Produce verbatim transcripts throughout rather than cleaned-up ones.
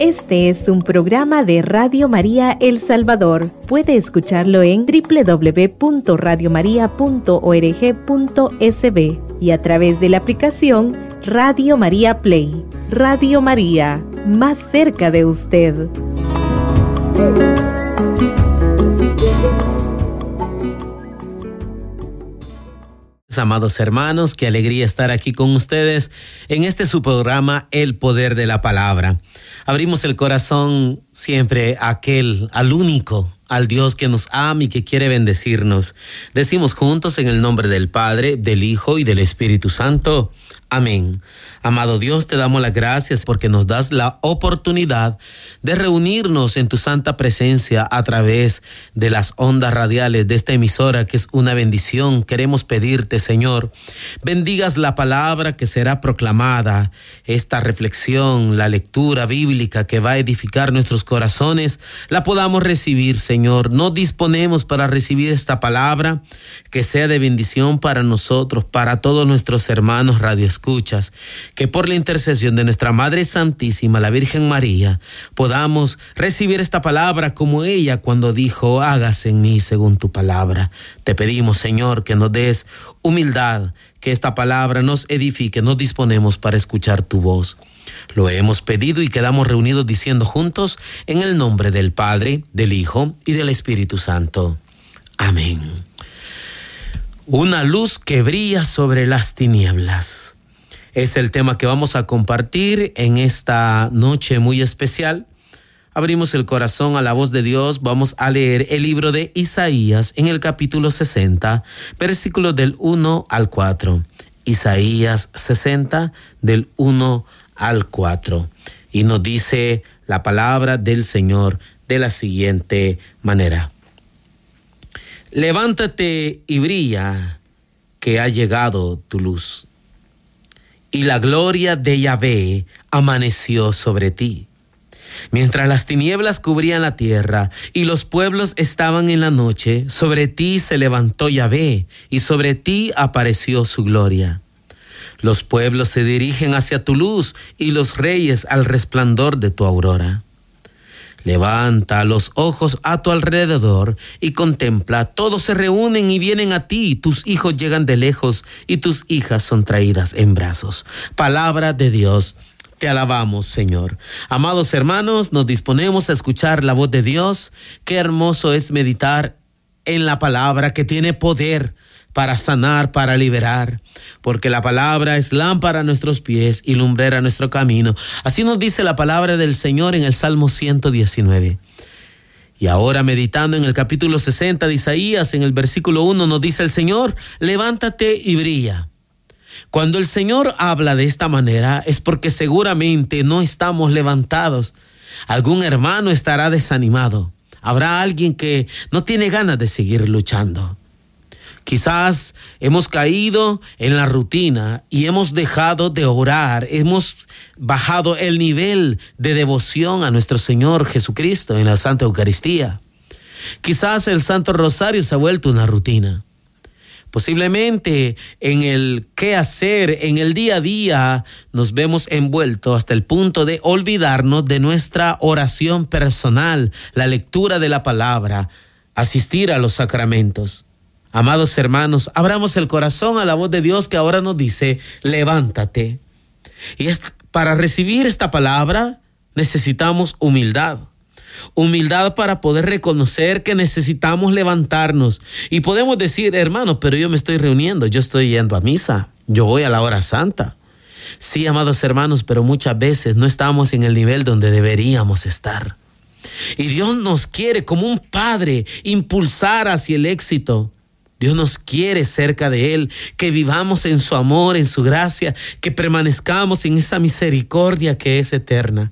Este es un programa de Radio María El Salvador. Puede escucharlo en doble u doble u doble u punto radio maría punto org punto es be y a través de la aplicación Radio María Play. Radio María, más cerca de usted. Amados hermanos, qué alegría estar aquí con ustedes en este su programa El Poder de la Palabra. Abrimos el corazón siempre a aquel, al único, al Dios que nos ama y que quiere bendecirnos. Decimos juntos en el nombre del Padre, del Hijo y del Espíritu Santo. Amén. Amado Dios, te damos las gracias porque nos das la oportunidad de reunirnos en tu santa presencia a través de las ondas radiales de esta emisora, que es una bendición. Queremos pedirte, Señor, bendigas la palabra que será proclamada, esta reflexión, la lectura bíblica que va a edificar nuestros corazones, la podamos recibir, Señor. Nos disponemos para recibir esta palabra, que sea de bendición para nosotros, para todos nuestros hermanos radioescuchas, que por la intercesión de nuestra Madre Santísima, la Virgen María, podamos recibir esta palabra como ella cuando dijo: hágase en mí según tu palabra. Te pedimos, Señor, que nos des humildad, que esta palabra nos edifique. Nos disponemos para escuchar tu voz. Lo hemos pedido y quedamos reunidos diciendo juntos en el nombre del Padre, del Hijo y del Espíritu Santo. Amén. Una luz que brilla sobre las tinieblas. Es el tema que vamos a compartir en esta noche muy especial. Abrimos el corazón a la voz de Dios. Vamos a leer el libro de Isaías en el capítulo sesenta, versículos del uno al cuatro. Isaías sesenta, del uno al cuatro. Y nos dice la palabra del Señor de la siguiente manera: levántate y brilla, que ha llegado tu luz, y la gloria de Yahvé amaneció sobre ti. Mientras las tinieblas cubrían la tierra y los pueblos estaban en la noche, sobre ti se levantó Yahvé y sobre ti apareció su gloria. Los pueblos se dirigen hacia tu luz y los reyes al resplandor de tu aurora. Levanta los ojos a tu alrededor y contempla. Todos se reúnen y vienen a ti. Tus hijos llegan de lejos y tus hijas son traídas en brazos. Palabra de Dios. Te alabamos, Señor. Amados hermanos, nos disponemos a escuchar la voz de Dios. Qué hermoso es meditar en la palabra, que tiene poder para sanar, para liberar, porque la palabra es lámpara a nuestros pies y lumbrera a nuestro camino. Así nos dice la palabra del Señor en el Salmo ciento diecinueve. Y ahora, meditando en el capítulo sesenta de Isaías, en el versículo uno, nos dice el Señor: levántate y brilla. Cuando el Señor habla de esta manera es porque seguramente no estamos levantados. Algún hermano estará desanimado. Habrá alguien que no tiene ganas de seguir luchando. Quizás hemos caído en la rutina y hemos dejado de orar, hemos bajado el nivel de devoción a nuestro Señor Jesucristo en la Santa Eucaristía. Quizás el Santo Rosario se ha vuelto una rutina. Posiblemente en el qué hacer, en el día a día, nos vemos envueltos hasta el punto de olvidarnos de nuestra oración personal, la lectura de la palabra, asistir a los sacramentos. Amados hermanos, abramos el corazón a la voz de Dios que ahora nos dice: levántate. Y es, para recibir esta palabra necesitamos humildad. Humildad para poder reconocer que necesitamos levantarnos. Y podemos decir: hermano, pero yo me estoy reuniendo, yo estoy yendo a misa, yo voy a la hora santa. Sí, amados hermanos, pero muchas veces no estamos en el nivel donde deberíamos estar. Y Dios nos quiere como un padre impulsar hacia el éxito. Dios nos quiere cerca de Él, que vivamos en su amor, en su gracia, que permanezcamos en esa misericordia que es eterna.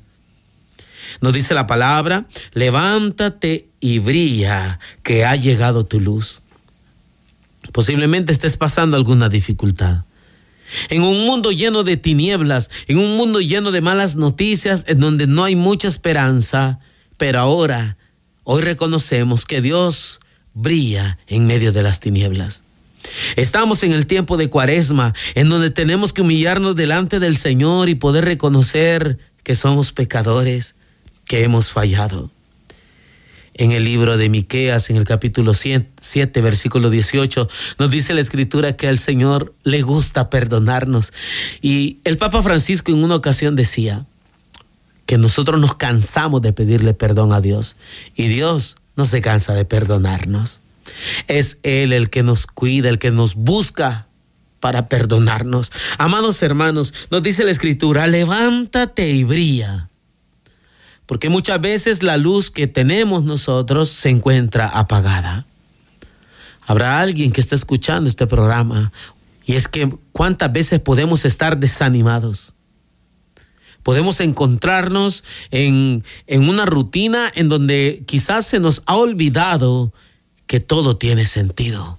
Nos dice la palabra: levántate y brilla, que ha llegado tu luz. Posiblemente estés pasando alguna dificultad. En un mundo lleno de tinieblas, en un mundo lleno de malas noticias, en donde no hay mucha esperanza, pero ahora, hoy reconocemos que Dios brilla en medio de las tinieblas. Estamos en el tiempo de Cuaresma, en donde tenemos que humillarnos delante del Señor y poder reconocer que somos pecadores, que hemos fallado. En el libro de Miqueas, en el capítulo siete, versículo dieciocho, nos dice la Escritura que al Señor le gusta perdonarnos. Y el Papa Francisco en una ocasión decía que nosotros nos cansamos de pedirle perdón a Dios. Y Dios no se cansa de perdonarnos. Es Él el que nos cuida, el que nos busca para perdonarnos. Amados hermanos, nos dice la Escritura, levántate y brilla. Porque muchas veces la luz que tenemos nosotros se encuentra apagada. Habrá alguien que está escuchando este programa y es que cuántas veces podemos estar desanimados. Podemos encontrarnos en, en una rutina en donde quizás se nos ha olvidado que todo tiene sentido.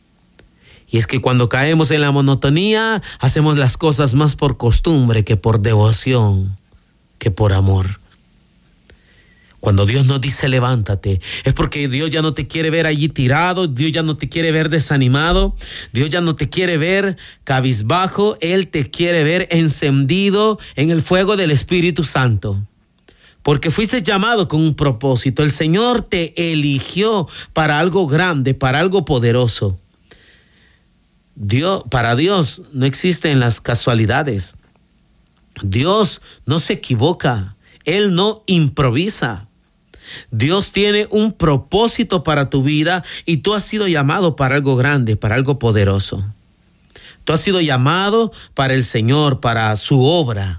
Y es que cuando caemos en la monotonía, hacemos las cosas más por costumbre que por devoción, que por amor. Cuando Dios nos dice levántate, es porque Dios ya no te quiere ver allí tirado, Dios ya no te quiere ver desanimado, Dios ya no te quiere ver cabizbajo, Él te quiere ver encendido en el fuego del Espíritu Santo. Porque fuiste llamado con un propósito, el Señor te eligió para algo grande, para algo poderoso. Dios, para Dios no existen las casualidades. Dios no se equivoca, Él no improvisa. Dios tiene un propósito para tu vida y tú has sido llamado para algo grande, para algo poderoso. Tú has sido llamado para el Señor, para su obra.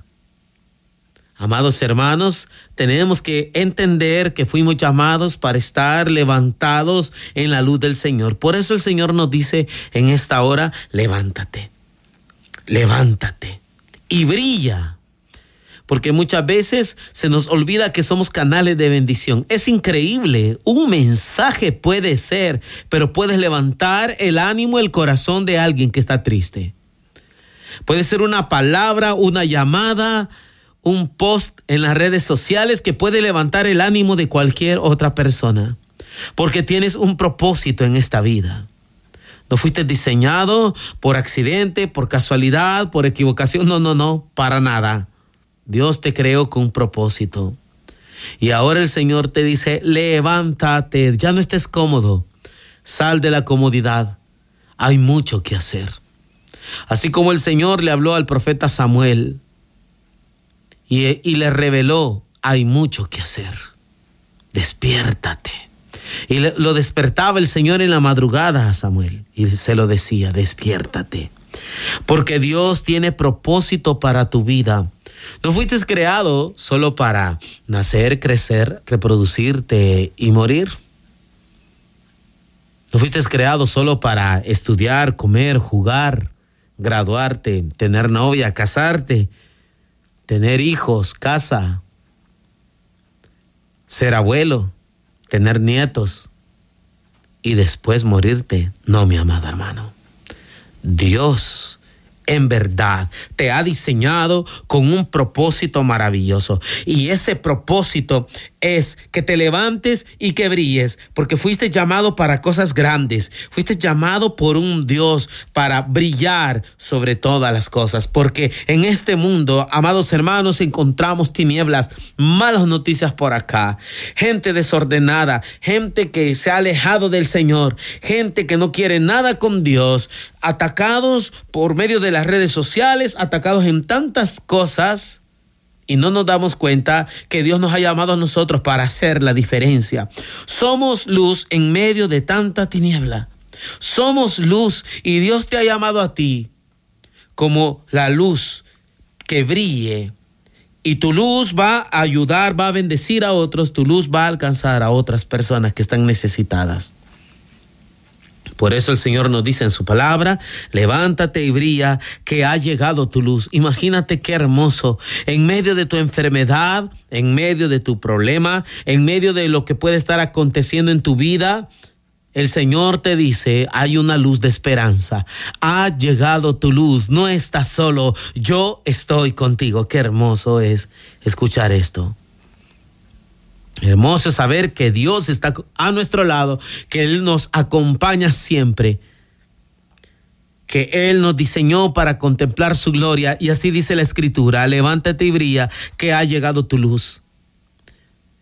Amados hermanos, tenemos que entender que fuimos llamados para estar levantados en la luz del Señor. Por eso el Señor nos dice en esta hora, levántate, levántate y brilla. Porque muchas veces se nos olvida que somos canales de bendición. Es increíble, un mensaje puede ser, pero puedes levantar el ánimo, el corazón de alguien que está triste. Puede ser una palabra, una llamada, un post en las redes sociales que puede levantar el ánimo de cualquier otra persona. Porque tienes un propósito en esta vida. No fuiste diseñado por accidente, por casualidad, por equivocación. No, no, no, para nada. Dios te creó con un propósito. Y ahora el Señor te dice, levántate, ya no estés cómodo. Sal de la comodidad. Hay mucho que hacer. Así como el Señor le habló al profeta Samuel y, y le reveló, hay mucho que hacer. Despiértate. Y le, lo despertaba el Señor en la madrugada a Samuel y se lo decía, despiértate. Porque Dios tiene propósito para tu vida. No fuiste creado solo para nacer, crecer, reproducirte y morir. No fuiste creado solo para estudiar, comer, jugar, graduarte, tener novia, casarte, tener hijos, casa, ser abuelo, tener nietos y después morirte. No, mi amado hermano. Dios en verdad te ha diseñado con un propósito maravilloso. Y ese propósito es que te levantes y que brilles, porque fuiste llamado para cosas grandes. Fuiste llamado por un Dios para brillar sobre todas las cosas. Porque en este mundo, amados hermanos, encontramos tinieblas, malas noticias por acá, gente desordenada, gente que se ha alejado del Señor, gente que no quiere nada con Dios, atacados por medio de las redes sociales, atacados en tantas cosas, y no nos damos cuenta que Dios nos ha llamado a nosotros para hacer la diferencia. Somos luz en medio de tanta tiniebla. Somos luz y Dios te ha llamado a ti como la luz que brille. Y tu luz va a ayudar, va a bendecir a otros, tu luz va a alcanzar a otras personas que están necesitadas. Por eso el Señor nos dice en su palabra, levántate y brilla, que ha llegado tu luz. Imagínate qué hermoso, en medio de tu enfermedad, en medio de tu problema, en medio de lo que puede estar aconteciendo en tu vida, el Señor te dice, hay una luz de esperanza. Ha llegado tu luz, no estás solo, yo estoy contigo. Qué hermoso es escuchar esto. Hermoso saber que Dios está a nuestro lado, que Él nos acompaña siempre, que Él nos diseñó para contemplar su gloria. Y así dice la Escritura, levántate y brilla, que ha llegado tu luz.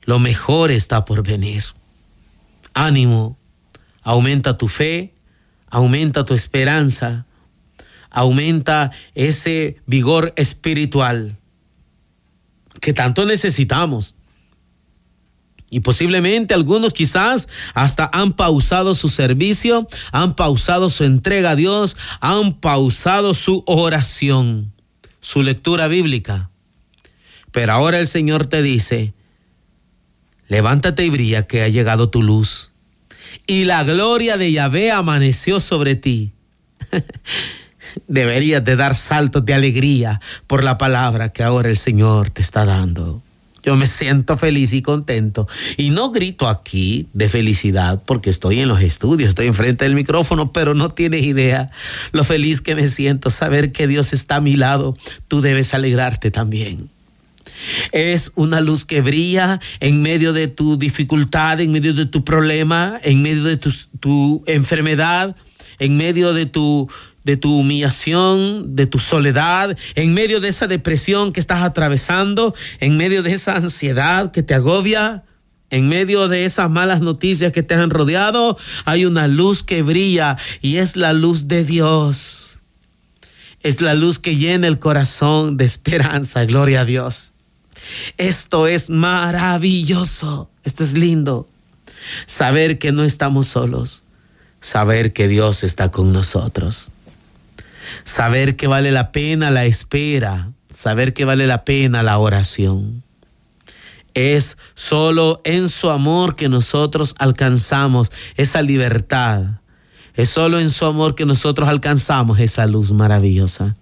Lo mejor está por venir. Ánimo, aumenta tu fe, aumenta tu esperanza, aumenta ese vigor espiritual que tanto necesitamos. Y posiblemente algunos quizás hasta han pausado su servicio, han pausado su entrega a Dios, han pausado su oración, su lectura bíblica. Pero ahora el Señor te dice, levántate y brilla, que ha llegado tu luz, y la gloria de Yahvé amaneció sobre ti. Deberías de dar saltos de alegría por la palabra que ahora el Señor te está dando. Yo me siento feliz y contento, y no grito aquí de felicidad porque estoy en los estudios, estoy enfrente del micrófono, pero no tienes idea lo feliz que me siento saber que Dios está a mi lado. Tú debes alegrarte también. Es una luz que brilla en medio de tu dificultad, en medio de tu problema, en medio de tu, tu enfermedad, en medio de tu, de tu humillación, de tu soledad, en medio de esa depresión que estás atravesando, en medio de esa ansiedad que te agobia, en medio de esas malas noticias que te han rodeado. Hay una luz que brilla y es la luz de Dios. Es la luz que llena el corazón de esperanza. Gloria a Dios. Esto es maravilloso, esto es lindo, saber que no estamos solos, saber que Dios está con nosotros, saber que vale la pena la espera, saber que vale la pena la oración. Es solo en su amor que nosotros alcanzamos esa libertad, es solo en su amor que nosotros alcanzamos esa luz maravillosa.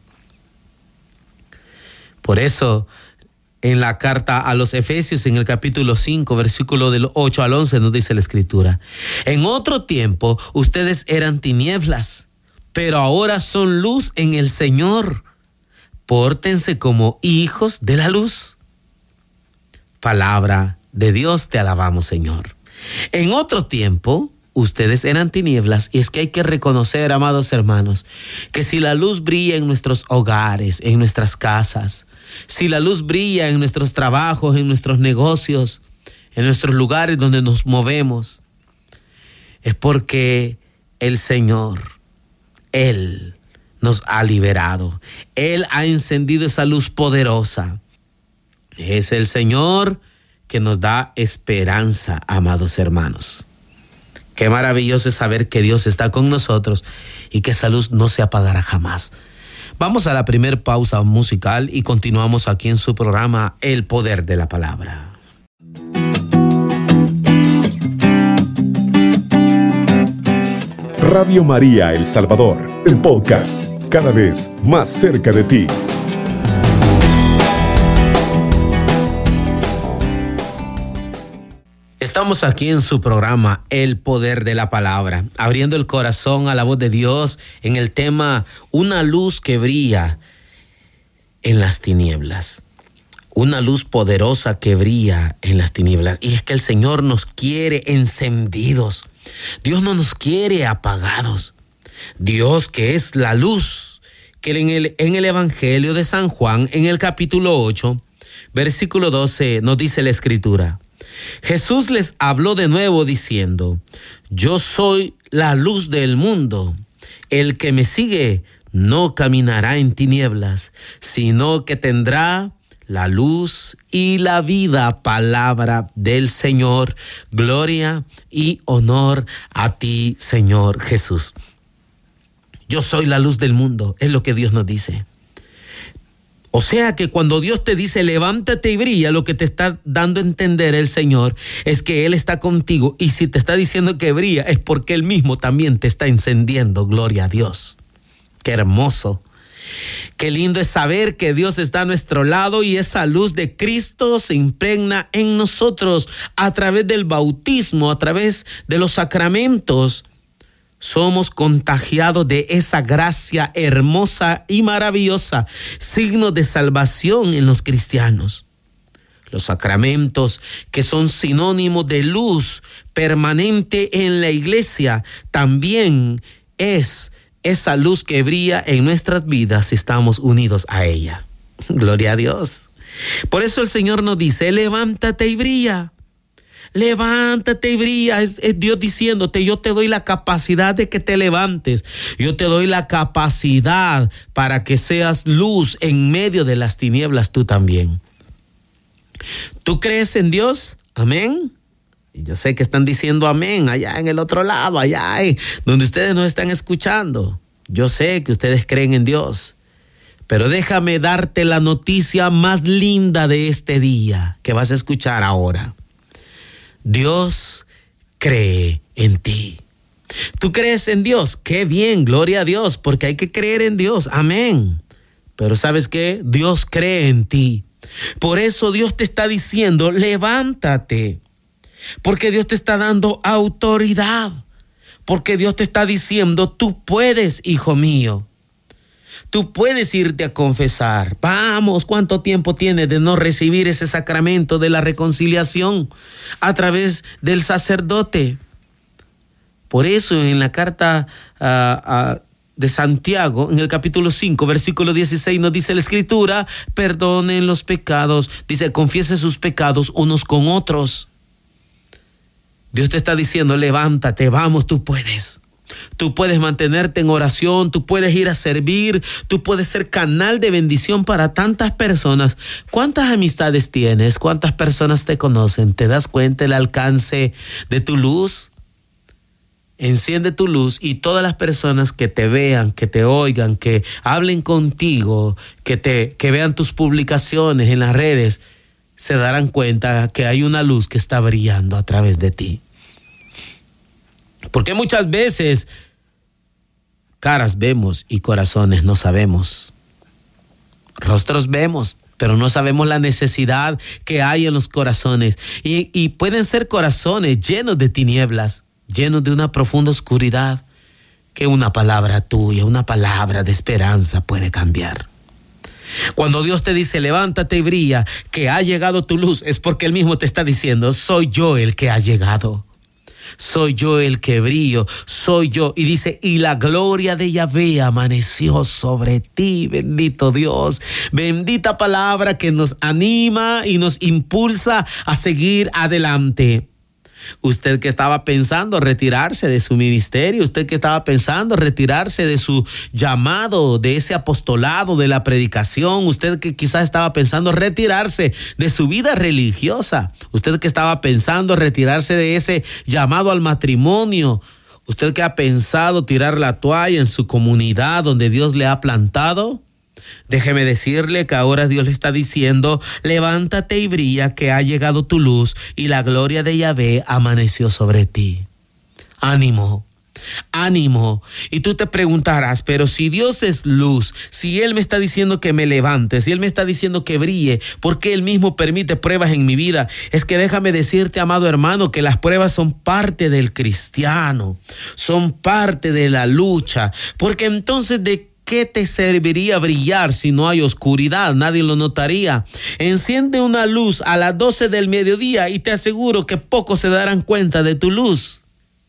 Por eso, en la carta a los Efesios, en el capítulo cinco, versículo del ocho al once, nos dice la Escritura: en otro tiempo ustedes eran tinieblas, pero ahora son luz en el Señor. Pórtense como hijos de la luz. Palabra de Dios, te alabamos, Señor. En otro tiempo ustedes eran tinieblas, y es que hay que reconocer, amados hermanos, que si la luz brilla en nuestros hogares, en nuestras casas, si la luz brilla en nuestros trabajos, en nuestros negocios, en nuestros lugares donde nos movemos, es porque el Señor, Él nos ha liberado. Él ha encendido esa luz poderosa. Es el Señor que nos da esperanza, amados hermanos. Qué maravilloso es saber que Dios está con nosotros y que esa luz no se apagará jamás. Vamos a la primer pausa musical y continuamos aquí en su programa El Poder de la Palabra. Radio María El Salvador, el podcast, cada vez más cerca de ti. Estamos aquí en su programa El Poder de la Palabra, abriendo el corazón a la voz de Dios en el tema Una luz que brilla en las tinieblas. Una luz poderosa que brilla en las tinieblas. Y es que el Señor nos quiere encendidos. Dios no nos quiere apagados. Dios, que es la luz, que en el, en el Evangelio de San Juan, en el capítulo ocho, versículo doce, nos dice la Escritura: Jesús les habló de nuevo diciendo: yo soy la luz del mundo. El que me sigue no caminará en tinieblas, sino que tendrá la luz y la vida. Palabra del Señor. Gloria y honor a ti, Señor Jesús. Yo soy la luz del mundo, es lo que Dios nos dice. O sea que cuando Dios te dice levántate y brilla, lo que te está dando a entender el Señor es que Él está contigo, y si te está diciendo que brilla es porque Él mismo también te está encendiendo. Gloria a Dios. Qué hermoso. Qué lindo es saber que Dios está a nuestro lado y esa luz de Cristo se impregna en nosotros a través del bautismo, a través de los sacramentos. Somos contagiados de esa gracia hermosa y maravillosa, signo de salvación en los cristianos. Los sacramentos, que son sinónimo de luz permanente en la iglesia, también es esa luz que brilla en nuestras vidas si estamos unidos a ella. Gloria a Dios. Por eso el Señor nos dice: levántate y brilla. levántate y brilla. Es, es Dios diciéndote, yo te doy la capacidad de que te levantes. Yo te doy la capacidad para que seas luz en medio de las tinieblas tú también. ¿Tú crees en Dios? Amén. Y yo sé que están diciendo amén allá en el otro lado, allá en donde ustedes nos están escuchando. Yo sé que ustedes creen en Dios. Pero déjame darte la noticia más linda de este día que vas a escuchar ahora. Dios cree en ti. ¿Tú crees en Dios? ¡Qué bien! Gloria a Dios, porque hay que creer en Dios. Amén. Pero ¿sabes qué? Dios cree en ti. Por eso Dios te está diciendo, levántate. Porque Dios te está dando autoridad. Porque Dios te está diciendo, tú puedes, hijo mío. Tú puedes irte a confesar. Vamos, ¿cuánto tiempo tienes de no recibir ese sacramento de la reconciliación a través del sacerdote? Por eso en la carta uh, uh, de Santiago, en el capítulo cinco, versículo dieciséis, nos dice la Escritura, perdonen los pecados. Dice, confiesen sus pecados unos con otros. Dios te está diciendo, levántate, vamos, tú puedes. Tú puedes mantenerte en oración, tú puedes ir a servir, tú puedes ser canal de bendición para tantas personas. ¿Cuántas amistades tienes? ¿Cuántas personas te conocen? ¿Te das cuenta el alcance de tu luz? Enciende tu luz y todas las personas que te vean, que te oigan, que hablen contigo, que, te, que vean tus publicaciones en las redes, se darán cuenta que hay una luz que está brillando a través de ti. Porque muchas veces caras vemos y corazones no sabemos. Rostros vemos, pero no sabemos la necesidad que hay en los corazones. Y, y pueden ser corazones llenos de tinieblas, llenos de una profunda oscuridad, que una palabra tuya, una palabra de esperanza puede cambiar. Cuando Dios te dice, levántate y brilla, que ha llegado tu luz, es porque Él mismo te está diciendo, soy yo el que ha llegado. Soy yo el que brillo, soy yo. Y dice, y la gloria de Yahvé amaneció sobre ti. Bendito Dios, bendita palabra que nos anima y nos impulsa a seguir adelante. Usted que estaba pensando retirarse de su ministerio, usted que estaba pensando retirarse de su llamado, de ese apostolado, de la predicación, usted que quizás estaba pensando retirarse de su vida religiosa, usted que estaba pensando retirarse de ese llamado al matrimonio, usted que ha pensado tirar la toalla en su comunidad donde Dios le ha plantado. Déjeme decirle que ahora Dios le está diciendo, levántate y brilla, que ha llegado tu luz y la gloria de Yahvé amaneció sobre ti. Ánimo, ánimo. Y tú te preguntarás, pero si Dios es luz, si Él me está diciendo que me levante, si Él me está diciendo que brille, ¿por qué Él mismo permite pruebas en mi vida? Es que déjame decirte, amado hermano, que las pruebas son parte del cristiano, son parte de la lucha, porque entonces de ¿qué te serviría brillar si no hay oscuridad? Nadie lo notaría. Enciende una luz a las doce del mediodía y te aseguro que pocos se darán cuenta de tu luz.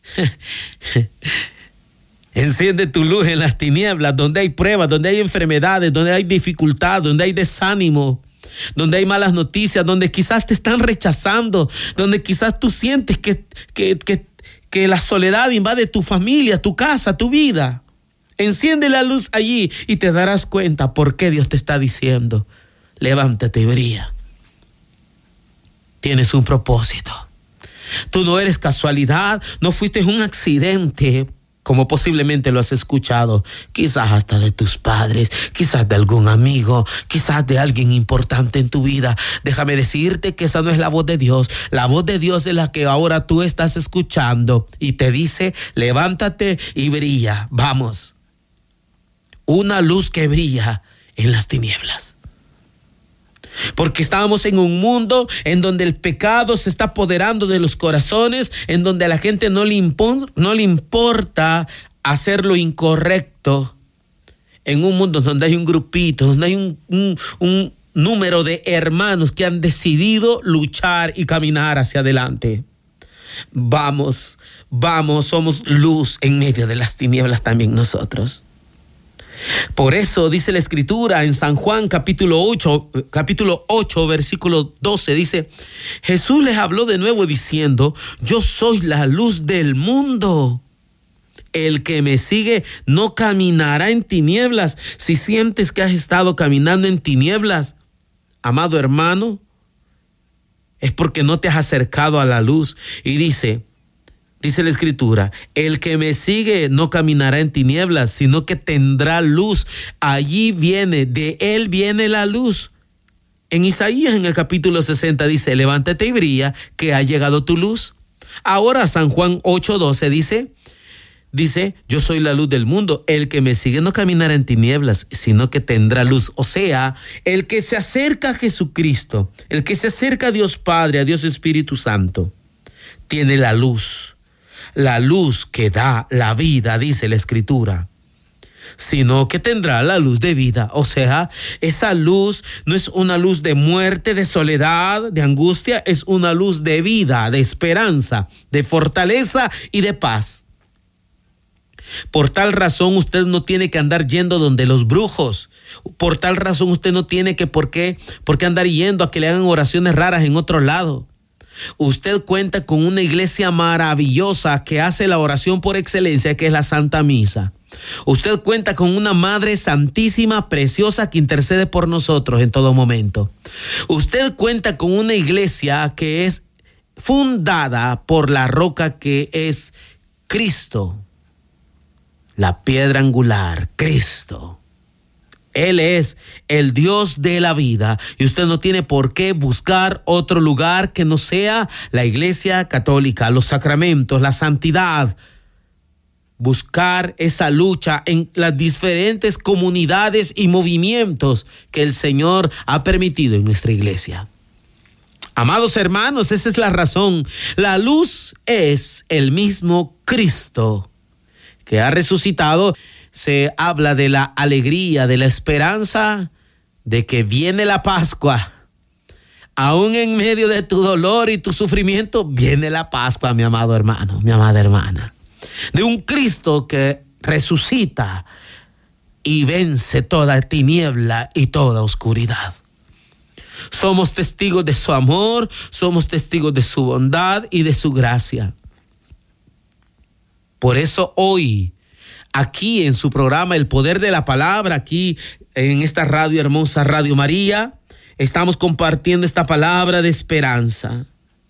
Enciende tu luz en las tinieblas, donde hay pruebas, donde hay enfermedades, donde hay dificultad, donde hay desánimo, donde hay malas noticias, donde quizás te están rechazando, donde quizás tú sientes que, que, que, que la soledad invade tu familia, tu casa, tu vida. Enciende la luz allí y te darás cuenta por qué Dios te está diciendo, levántate y brilla. Tienes un propósito. Tú no eres casualidad, no fuiste un accidente, como posiblemente lo has escuchado, quizás hasta de tus padres, quizás de algún amigo, quizás de alguien importante en tu vida. Déjame decirte que esa no es la voz de Dios. La voz de Dios es la que ahora tú estás escuchando y te dice, levántate y brilla. Vamos. Una luz que brilla en las tinieblas. Porque estamos en un mundo en donde el pecado se está apoderando de los corazones, en donde a la gente no le, impon, no le importa hacer lo incorrecto. En un mundo donde hay un grupito, donde hay un, un, un número de hermanos que han decidido luchar y caminar hacia adelante. Vamos, vamos, somos luz en medio de las tinieblas también nosotros. Por eso dice la Escritura en San Juan capítulo ocho, capítulo ocho, versículo doce, dice: Jesús les habló de nuevo diciendo: yo soy la luz del mundo. El que me sigue no caminará en tinieblas. Si sientes que has estado caminando en tinieblas, amado hermano, es porque no te has acercado a la luz. Y dice, dice la Escritura, el que me sigue no caminará en tinieblas, sino que tendrá luz. Allí viene, de él viene la luz. En Isaías, en el capítulo sesenta, dice: levántate y brilla, que ha llegado tu luz. Ahora San Juan ocho doce dice, dice, yo soy la luz del mundo. El que me sigue no caminará en tinieblas, sino que tendrá luz. O sea, el que se acerca a Jesucristo, el que se acerca a Dios Padre, a Dios Espíritu Santo, tiene la luz. La luz que da la vida, dice la Escritura, sino que tendrá la luz de vida. O sea, esa luz no es una luz de muerte, de soledad, de angustia, es una luz de vida, de esperanza, de fortaleza y de paz. Por tal razón usted no tiene que andar yendo donde los brujos. Por tal razón usted no tiene que por qué, por qué andar yendo a que le hagan oraciones raras en otro lado. Usted cuenta con una iglesia maravillosa que hace la oración por excelencia, que es la Santa Misa. Usted cuenta con una Madre Santísima, preciosa, que intercede por nosotros en todo momento. Usted cuenta con una iglesia que es fundada por la roca que es Cristo. La piedra angular, Cristo. Él es el Dios de la vida y usted no tiene por qué buscar otro lugar que no sea la Iglesia Católica, los sacramentos, la santidad. Buscar esa lucha en las diferentes comunidades y movimientos que el Señor ha permitido en nuestra iglesia. Amados hermanos, esa es la razón. La luz es el mismo Cristo que ha resucitado. Se habla de la alegría, de la esperanza, de que viene la Pascua. Aún en medio de tu dolor y tu sufrimiento, viene la Pascua, mi amado hermano, mi amada hermana. De un Cristo que resucita y vence toda tiniebla y toda oscuridad. Somos testigos de su amor, somos testigos de su bondad y de su gracia. Por eso hoy, aquí en su programa El Poder de la Palabra, aquí en esta radio hermosa, Radio María, estamos compartiendo esta palabra de esperanza.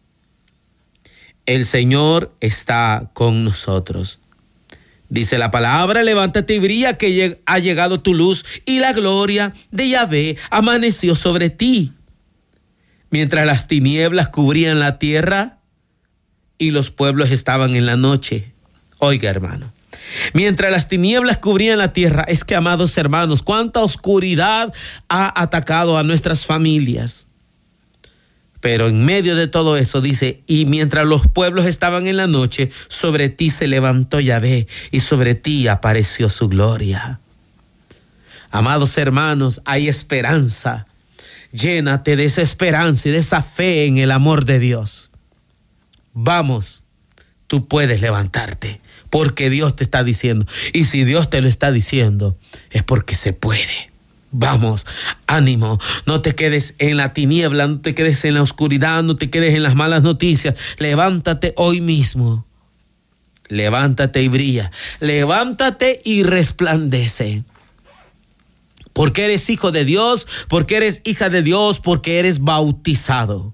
El Señor está con nosotros. Dice la palabra: levántate y brilla, que ha llegado tu luz y la gloria de Yahvé amaneció sobre ti. Mientras las tinieblas cubrían la tierra y los pueblos estaban en la noche. Oiga, hermano, mientras las tinieblas cubrían la tierra, es que, amados hermanos, cuánta oscuridad ha atacado a nuestras familias. Pero en medio de todo eso dice: y mientras los pueblos estaban en la noche, sobre ti se levantó Yahvé y sobre ti apareció su gloria. Amados hermanos, hay esperanza. Llénate de esa esperanza y de esa fe en el amor de Dios. Vamos, tú puedes levantarte, porque Dios te está diciendo. Y si Dios te lo está diciendo, es porque se puede. Vamos, ánimo, no te quedes en la tiniebla, no te quedes en la oscuridad, no te quedes en las malas noticias. Levántate hoy mismo. Levántate y brilla. Levántate y resplandece. Porque eres hijo de Dios, porque eres hija de Dios, porque eres bautizado.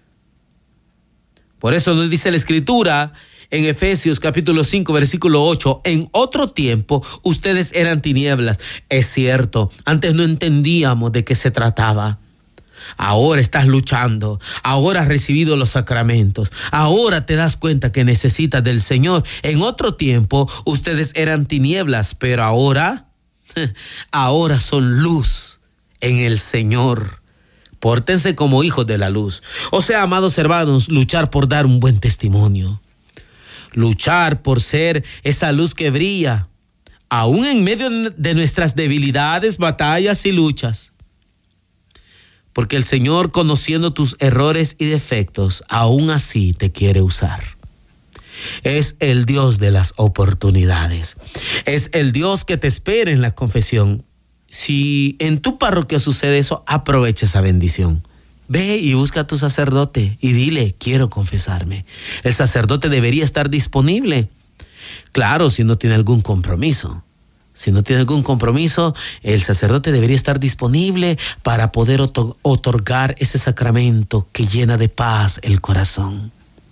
Por eso nos dice la Escritura en Efesios capítulo cinco, versículo ocho: en otro tiempo ustedes eran tinieblas. Es cierto, antes no entendíamos de qué se trataba. Ahora estás luchando, ahora has recibido los sacramentos, ahora te das cuenta que necesitas del Señor. En otro tiempo ustedes eran tinieblas, pero ahora, ahora son luz en el Señor. Pórtense como hijos de la luz. O sea, amados hermanos, luchar por dar un buen testimonio. Luchar por ser esa luz que brilla, aún en medio de nuestras debilidades, batallas y luchas. Porque el Señor, conociendo tus errores y defectos, aún así te quiere usar. Es el Dios de las oportunidades. Es el Dios que te espera en la confesión. Si en tu parroquia sucede eso, aprovecha esa bendición. Ve y busca a tu sacerdote y dile, quiero confesarme. El sacerdote debería estar disponible. Claro, si no tiene algún compromiso. Si no tiene algún compromiso, el sacerdote debería estar disponible para poder otor- otorgar ese sacramento que llena de paz el corazón.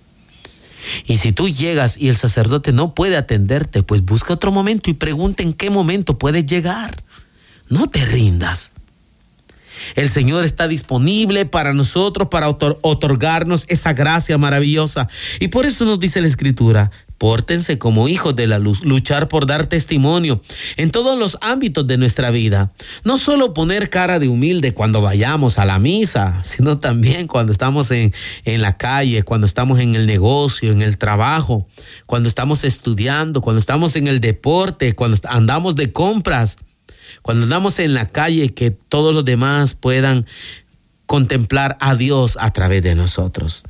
Y si tú llegas y el sacerdote no puede atenderte, pues busca otro momento y pregunta en qué momento puedes llegar. No te rindas. El Señor está disponible para nosotros, para otor- otorgarnos esa gracia maravillosa. Y por eso nos dice la Escritura, pórtense como hijos de la luz, luchar por dar testimonio en todos los ámbitos de nuestra vida. No solo poner cara de humilde cuando vayamos a la misa, sino también cuando estamos en, en la calle, cuando estamos en el negocio, en el trabajo, cuando estamos estudiando, cuando estamos en el deporte, cuando andamos de compras, cuando andamos en la calle, que todos los demás puedan contemplar a Dios a través de nosotros.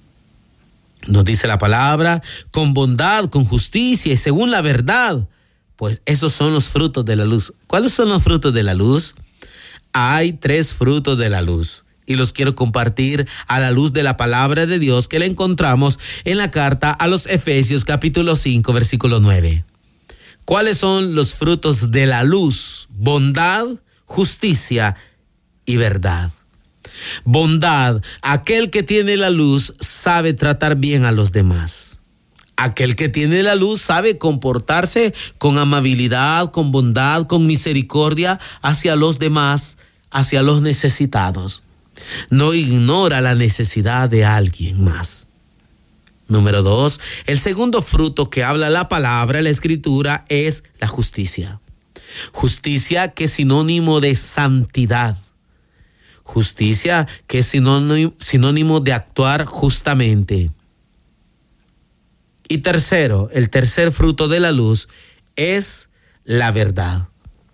Nos dice la palabra, con bondad, con justicia y según la verdad. Pues esos son los frutos de la luz. ¿Cuáles son los frutos de la luz? Hay tres frutos de la luz y los quiero compartir a la luz de la palabra de Dios que la encontramos en la carta a los Efesios capítulo cinco, versículo nueve. ¿Cuáles son los frutos de la luz? Bondad, justicia y verdad. Bondad, aquel que tiene la luz sabe tratar bien a los demás. Aquel que tiene la luz sabe comportarse con amabilidad, con bondad, con misericordia hacia los demás, hacia los necesitados. No ignora la necesidad de alguien más. Número dos, el segundo fruto que habla la palabra, la Escritura, es la justicia. Justicia que es sinónimo de santidad. Justicia que es sinónimo, sinónimo de actuar justamente. Y tercero, el tercer fruto de la luz es la verdad.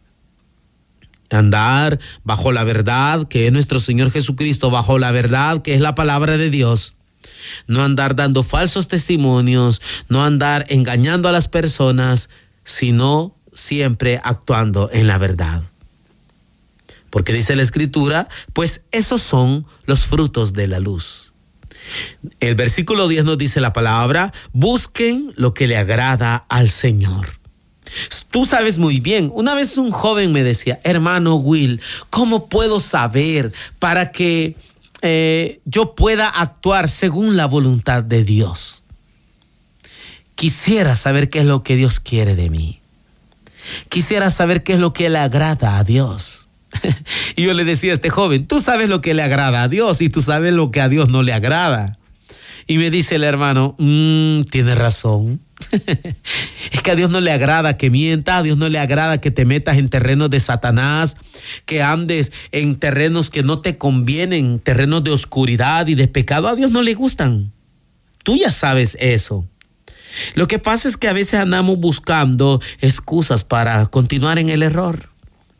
Andar bajo la verdad que es nuestro Señor Jesucristo, bajo la verdad que es la palabra de Dios. No andar dando falsos testimonios, no andar engañando a las personas, sino siempre actuando en la verdad. Porque dice la Escritura, pues esos son los frutos de la luz. El versículo diez nos dice la palabra, busquen lo que le agrada al Señor. Tú sabes muy bien, una vez un joven me decía, hermano Will, ¿cómo puedo saber para que eh, yo pueda actuar según la voluntad de Dios? Quisiera saber qué es lo que Dios quiere de mí. Quisiera saber qué es lo que le agrada a Dios. Y yo le decía a este joven, tú sabes lo que le agrada a Dios y tú sabes lo que a Dios no le agrada. Y me dice el hermano, mmm, tienes razón. Es que a Dios no le agrada que mientas, a Dios no le agrada que te metas en terrenos de Satanás, que andes en terrenos que no te convienen, terrenos de oscuridad y de pecado. A Dios no le gustan. Tú ya sabes eso. Lo que pasa es que a veces andamos buscando excusas para continuar en el error.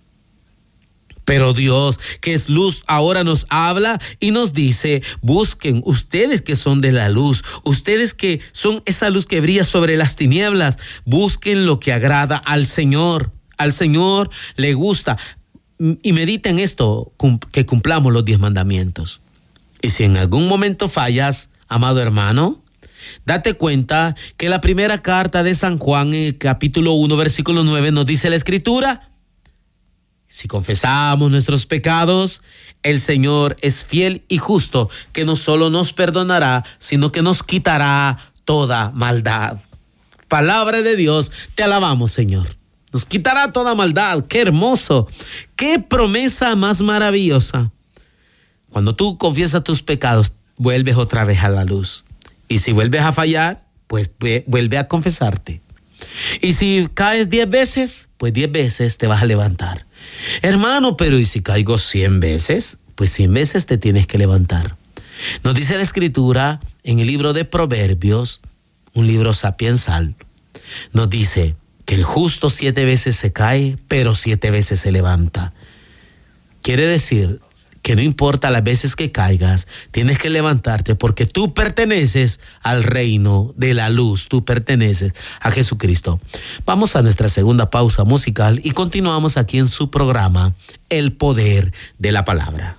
Pero Dios, que es luz, ahora nos habla y nos dice, busquen ustedes que son de la luz, ustedes que son esa luz que brilla sobre las tinieblas, busquen lo que agrada al Señor. Al Señor le gusta. Y mediten esto, que cumplamos los diez mandamientos. Y si en algún momento fallas, amado hermano, date cuenta que la primera carta de San Juan, en el capítulo uno, versículo nueve, nos dice la Escritura, si confesamos nuestros pecados, el Señor es fiel y justo, que no solo nos perdonará, sino que nos quitará toda maldad. Palabra de Dios, te alabamos, Señor. Nos quitará toda maldad. ¡Qué hermoso! ¡Qué promesa más maravillosa! Cuando tú confiesas tus pecados, vuelves otra vez a la luz. Y si vuelves a fallar, pues vuelve a confesarte. Y si caes diez veces, pues diez veces te vas a levantar. Hermano, pero ¿y si caigo cien veces? Pues cien veces te tienes que levantar. Nos dice la Escritura en el libro de Proverbios, un libro sapiensal, nos dice que el justo siete veces se cae, pero siete veces se levanta. Quiere decir que no importa las veces que caigas, tienes que levantarte porque tú perteneces al reino de la luz, tú perteneces a Jesucristo. Vamos a nuestra segunda pausa musical y continuamos aquí en su programa, El Poder de la Palabra.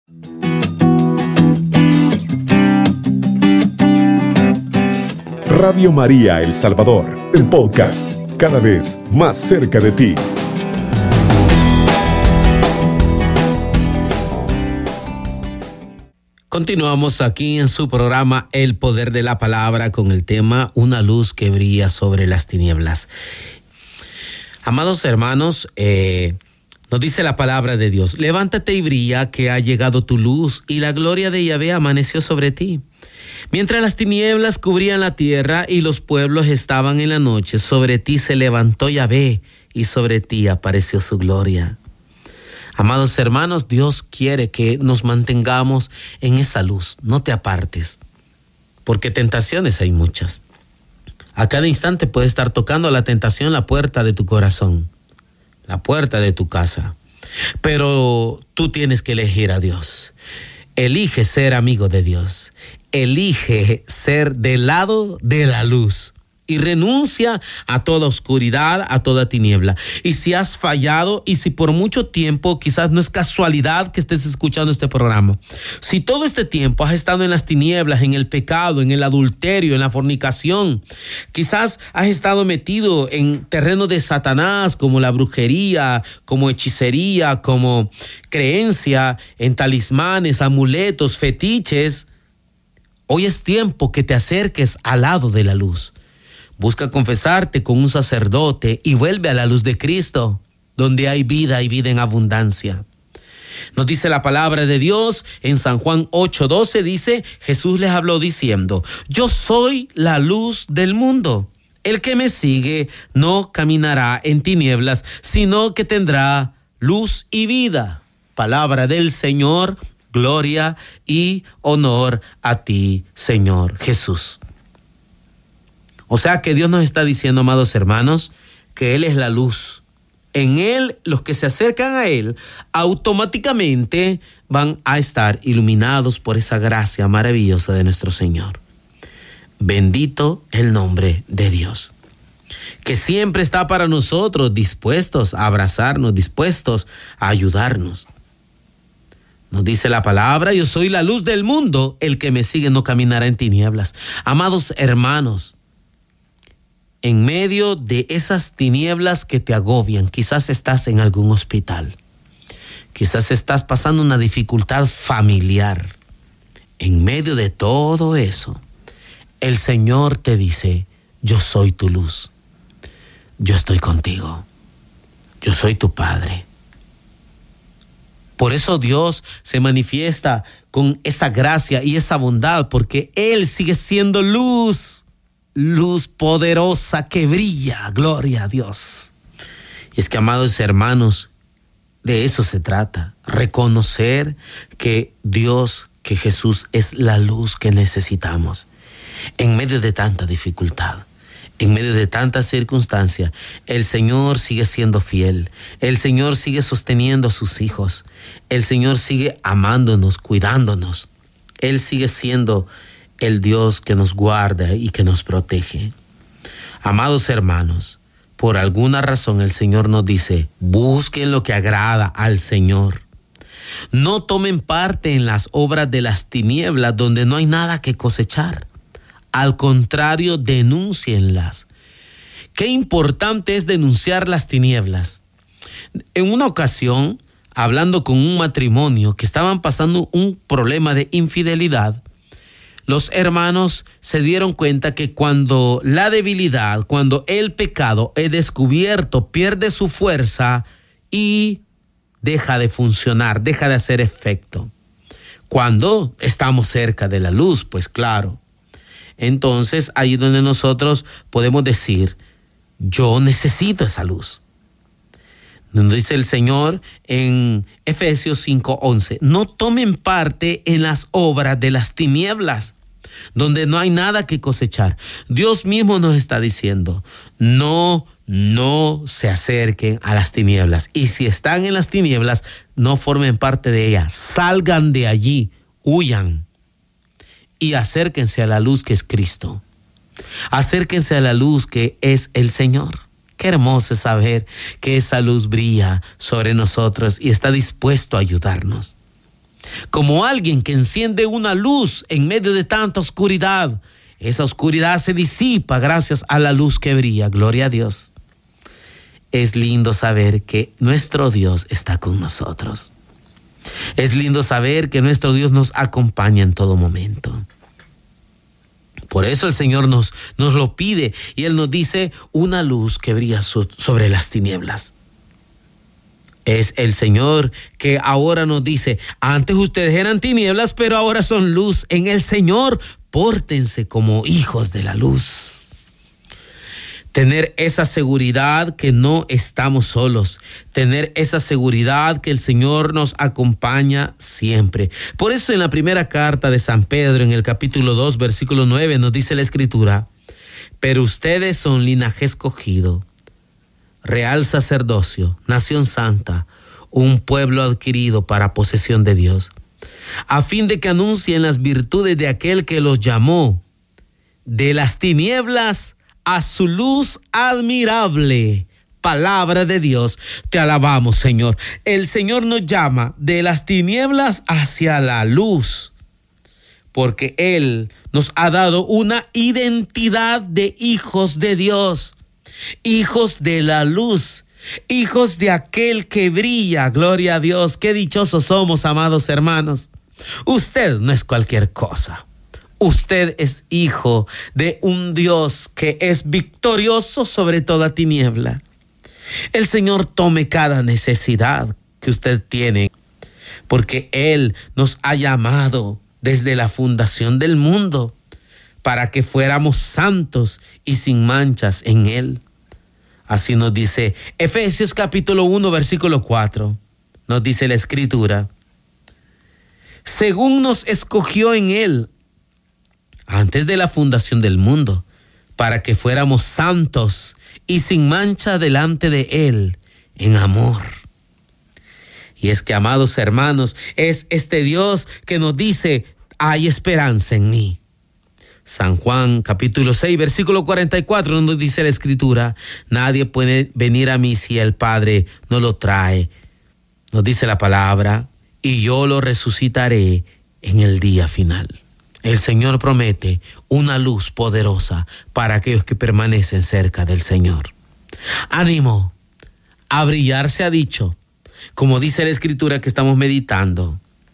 Radio María El Salvador, el podcast, cada vez más cerca de ti. Continuamos aquí en su programa El Poder de la Palabra con el tema Una luz que brilla sobre las tinieblas. Amados hermanos, eh, nos dice la palabra de Dios: levántate y brilla, que ha llegado tu luz y la gloria de Yahvé amaneció sobre ti. Mientras las tinieblas cubrían la tierra y los pueblos estaban en la noche, sobre ti se levantó Yahvé y sobre ti apareció su gloria. Amados hermanos, Dios quiere que nos mantengamos en esa luz. No te apartes, porque tentaciones hay muchas. A cada instante puede estar tocando la tentación la puerta de tu corazón, la puerta de tu casa. Pero tú tienes que elegir a Dios. Elige ser amigo de Dios. Elige ser del lado de la luz. Y renuncia a toda oscuridad, a toda tiniebla. Y si has fallado y si por mucho tiempo, quizás no es casualidad que estés escuchando este programa. Si todo este tiempo has estado en las tinieblas, en el pecado, en el adulterio, en la fornicación, quizás has estado metido en terreno de Satanás, como la brujería, como hechicería, como creencia en talismanes, amuletos, fetiches. Hoy es tiempo que te acerques al lado de la luz. Busca confesarte con un sacerdote y vuelve a la luz de Cristo, donde hay vida y vida en abundancia. Nos dice la palabra de Dios en San Juan ocho doce, dice, Jesús les habló diciendo: yo soy la luz del mundo. El que me sigue no caminará en tinieblas, sino que tendrá luz y vida. Palabra del Señor, gloria y honor a ti, Señor Jesús. O sea que Dios nos está diciendo, amados hermanos, que Él es la luz. En Él, los que se acercan a Él, automáticamente van a estar iluminados por esa gracia maravillosa de nuestro Señor. Bendito el nombre de Dios, que siempre está para nosotros, dispuestos a abrazarnos, dispuestos a ayudarnos. Nos dice la palabra: yo soy la luz del mundo, el que me sigue no caminará en tinieblas. Amados hermanos, en medio de esas tinieblas que te agobian, quizás estás en algún hospital, quizás estás pasando una dificultad familiar. En medio de todo eso, el Señor te dice: yo soy tu luz, yo estoy contigo, yo soy tu Padre. Por eso Dios se manifiesta con esa gracia y esa bondad, porque Él sigue siendo luz. Luz poderosa que brilla, gloria a Dios. Y es que, amados hermanos, de eso se trata, reconocer que Dios, que Jesús es la luz que necesitamos. En medio de tanta dificultad, en medio de tanta circunstancia, el Señor sigue siendo fiel, el Señor sigue sosteniendo a sus hijos, el Señor sigue amándonos, cuidándonos, Él sigue siendo el Dios que nos guarda y que nos protege. Amados hermanos, por alguna razón el Señor nos dice: busquen lo que agrada al Señor. No tomen parte en las obras de las tinieblas donde no hay nada que cosechar. Al contrario, denúncienlas. Qué importante es denunciar las tinieblas. En una ocasión, hablando con un matrimonio que estaban pasando un problema de infidelidad, los hermanos se dieron cuenta que cuando la debilidad, cuando el pecado es descubierto, pierde su fuerza y deja de funcionar, deja de hacer efecto. Cuando estamos cerca de la luz, pues claro. Entonces, ahí donde nosotros podemos decir: yo necesito esa luz. Nos dice el Señor en Efesios cinco once, no tomen parte en las obras de las tinieblas, donde no hay nada que cosechar. Dios mismo nos está diciendo: no, no se acerquen a las tinieblas. Y si están en las tinieblas, no formen parte de ellas. Salgan de allí, huyan y acérquense a la luz que es Cristo. Acérquense a la luz que es el Señor. Qué hermoso es saber que esa luz brilla sobre nosotros y está dispuesto a ayudarnos. Como alguien que enciende una luz en medio de tanta oscuridad, esa oscuridad se disipa gracias a la luz que brilla. Gloria a Dios. Es lindo saber que nuestro Dios está con nosotros. Es lindo saber que nuestro Dios nos acompaña en todo momento. Por eso el Señor nos, nos lo pide y Él nos dice una luz que brilla so, sobre las tinieblas. Es el Señor que ahora nos dice, antes ustedes eran tinieblas, pero ahora son luz en el Señor. Pórtense como hijos de la luz. Tener esa seguridad que no estamos solos. Tener esa seguridad que el Señor nos acompaña siempre. Por eso en la primera carta de San Pedro, en el capítulo dos, versículo nueve, nos dice la Escritura, pero ustedes son linaje escogido, real sacerdocio, nación santa, un pueblo adquirido para posesión de Dios, a fin de que anuncien las virtudes de aquel que los llamó de las tinieblas a su luz admirable. Palabra de Dios, te alabamos, Señor. El Señor nos llama de las tinieblas hacia la luz, porque Él nos ha dado una identidad de hijos de Dios, hijos de la luz, hijos de aquel que brilla. Gloria a Dios. Qué dichosos somos, amados hermanos. Usted no es cualquier cosa. Usted es hijo de un Dios que es victorioso sobre toda tiniebla. El Señor tome cada necesidad que usted tiene, porque Él nos ha llamado desde la fundación del mundo para que fuéramos santos y sin manchas en Él. Así nos dice Efesios capítulo uno, versículo cuatro. Nos dice la Escritura, según nos escogió en Él antes de la fundación del mundo, para que fuéramos santos y sin mancha delante de Él en amor. Y es que, amados hermanos, es este Dios que nos dice, hay esperanza en mí. San Juan capítulo seis, versículo cuarenta y cuatro nos dice la Escritura, nadie puede venir a mí si el Padre no lo trae. Nos dice la palabra, y yo lo resucitaré en el día final. El Señor promete una luz poderosa para aquellos que permanecen cerca del Señor. Ánimo, a brillar se ha dicho, como dice la Escritura que estamos meditando.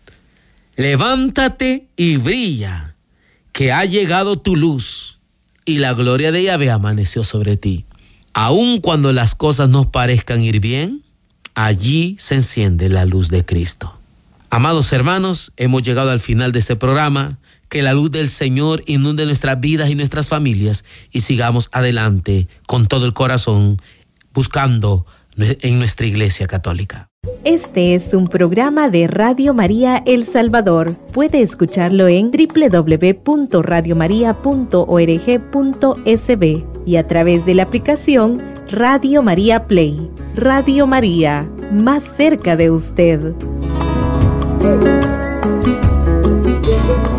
Levántate y brilla, que ha llegado tu luz y la gloria de Yahvé amaneció sobre ti. Aun cuando las cosas no parezcan ir bien, allí se enciende la luz de Cristo. Amados hermanos, hemos llegado al final de este programa. Que la luz del Señor inunde nuestras vidas y nuestras familias y sigamos adelante con todo el corazón buscando en nuestra Iglesia Católica. Este es un programa de Radio María El Salvador. Puede escucharlo en doble u doble u doble u punto radio maría punto org punto es be y a través de la aplicación Radio María Play. Radio María, más cerca de usted.